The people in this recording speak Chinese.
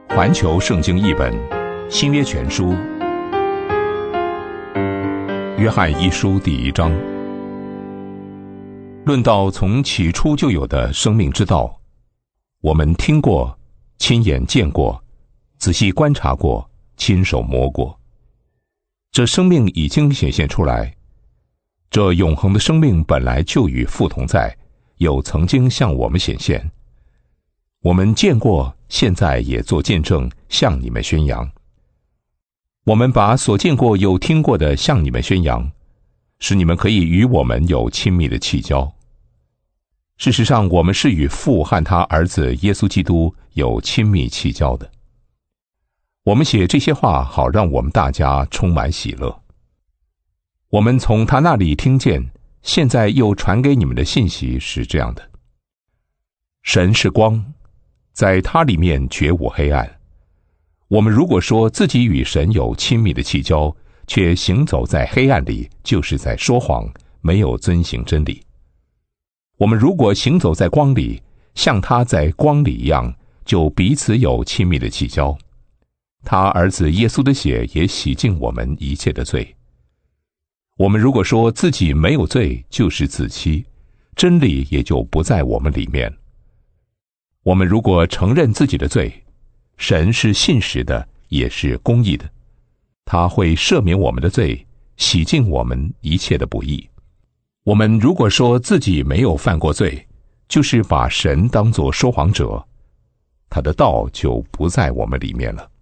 环球圣经译本，新约全书，约翰一书第1章，论到从起初就有的生命之道，我们听过，亲眼见过，仔细观察过，亲手摸过。这生命已经显现出来，这永恒的生命本来就与父同在，又曾经向我们显现。我们见过，现在也做见证，向你们宣扬。我们把所见过有听过的向你们宣扬，使你们可以与我们有亲密的契交。事实上，我们是与父和他儿子耶稣基督有亲密契交的。我们写这些话，好让我们大家充满喜乐。我们从他那里听见，现在又传给你们的信息是这样的：神是光，在他里面绝无黑暗。我们如果说自己与神有亲密的契交，却行走在黑暗里，就是在说谎，没有遵行真理。我们如果行走在光里，像他在光里一样，就彼此有亲密的契交。他儿子耶稣的血也洗净我们一切的罪。我们如果说自己没有罪，就是自欺，真理也就不在我们里面。我们如果承认自己的罪，神是信实的，也是公义的，他会赦免我们的罪，洗净我们一切的不义。我们如果说自己没有犯过罪，就是把神当作说谎者，他的道就不在我们里面了。